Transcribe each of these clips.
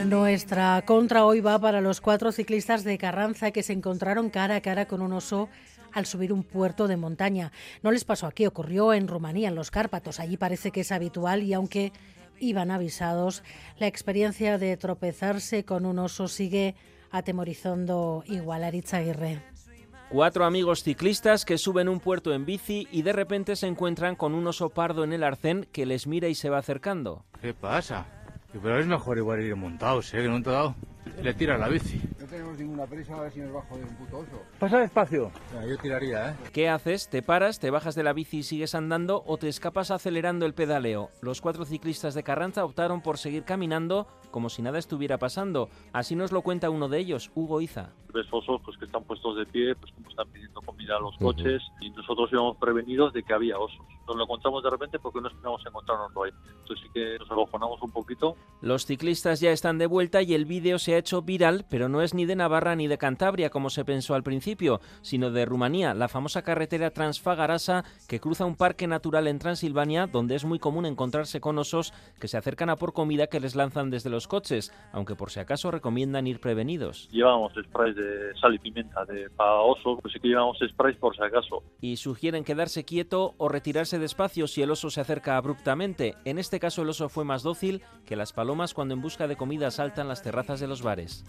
Nuestra contra hoy va para los 4 ciclistas de Carranza que se encontraron cara a cara con un oso al subir un puerto de montaña. No les pasó aquí, ocurrió en Rumanía, en los Cárpatos. Allí parece que es habitual y aunque iban avisados, la experiencia de tropezarse con un oso sigue atemorizando igual. Aritz Aguirre. 4 amigos ciclistas que suben un puerto en bici y de repente se encuentran con un oso pardo en el arcén que les mira y se va acercando. ¿Qué pasa? Pero es mejor igual ir montados, que no te ha dado. Le tiras la bici. No tenemos ninguna prisa, a ver si nos va a joder un puto oso. Pasa despacio. Yo tiraría, ¿Qué haces? ¿Te paras, te bajas de la bici y sigues andando o te escapas acelerando el pedaleo? Los 4 ciclistas de Carranza optaron por seguir caminando como si nada estuviera pasando. Así nos lo cuenta uno de ellos, Hugo Iza. Ves osos pues, que están puestos de pie, pues como están pidiendo comida a los coches, y nosotros íbamos prevenidos de que había osos. Nos lo encontramos de repente porque no esperábamos encontrarnoslo ahí. Entonces sí que nos acojonamos un poquito. Los ciclistas ya están de vuelta y el vídeo se ha hecho viral, pero no es ni de Navarra ni de Cantabria, como se pensó al principio, sino de Rumanía, la famosa carretera Transfagarasa que cruza un parque natural en Transilvania, donde es muy común encontrarse con osos que se acercan a por comida que les lanzan desde los coches, aunque por si acaso recomiendan ir prevenidos. Llevábamos sprays de sal y pimienta para oso, pues sí que llevábamos sprays por si acaso. Y sugieren quedarse quieto o retirarse despacio si el oso se acerca abruptamente. En este caso el oso fue más dócil que las palomas cuando en busca de comida saltan las terrazas de los bares.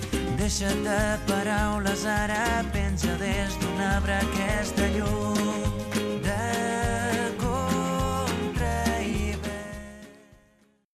Deixa't de paraules, ara pensa des d'un arbre aquesta llum.